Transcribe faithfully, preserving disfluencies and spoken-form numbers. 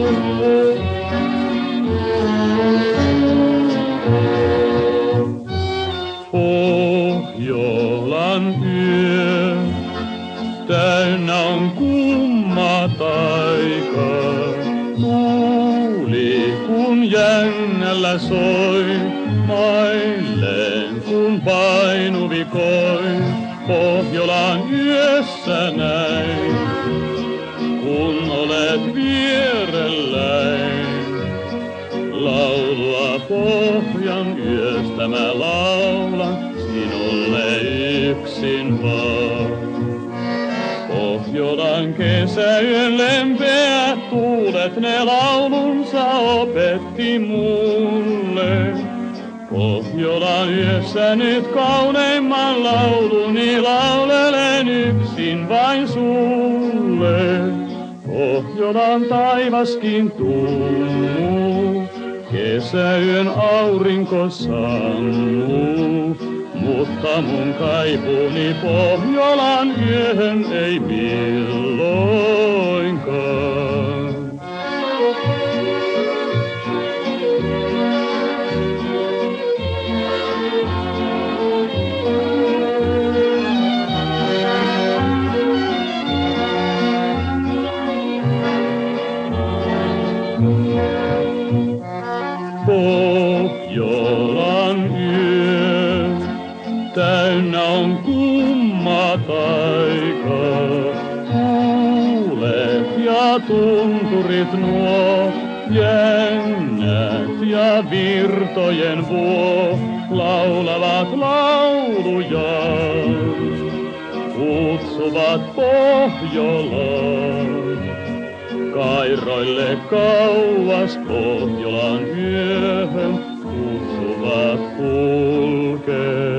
Pohjolan yö, täynnä on kumma taika. Tuuli kun jängällä soi, mailleen kun painuvi koi. Pohjolan yössä näin, kun olet vierelläin. Laulua pohjan yöstä mä laulan, sinulle yksin vaan. Pohjolan kesäyön lempeät tuulet, ne laulunsa opetti mulle. Pohjolan yössä nyt kauneimman lauluni laulelen yksin vain sulle. Pohjolan taivaskin tummuu, kesäyön aurinko sammuu. Mutta mun kaipuni Pohjolan yöhön ei milloinkaan. Pohjolan yö, täynnä on kumma taika. Tuulet ja tunturit nuo, jännät ja virtojen vuo, laulavat lauluja, kutsuvat Pohjolaan. Kairoille kauas Pohjolan yöhön kutsuvat kulkee.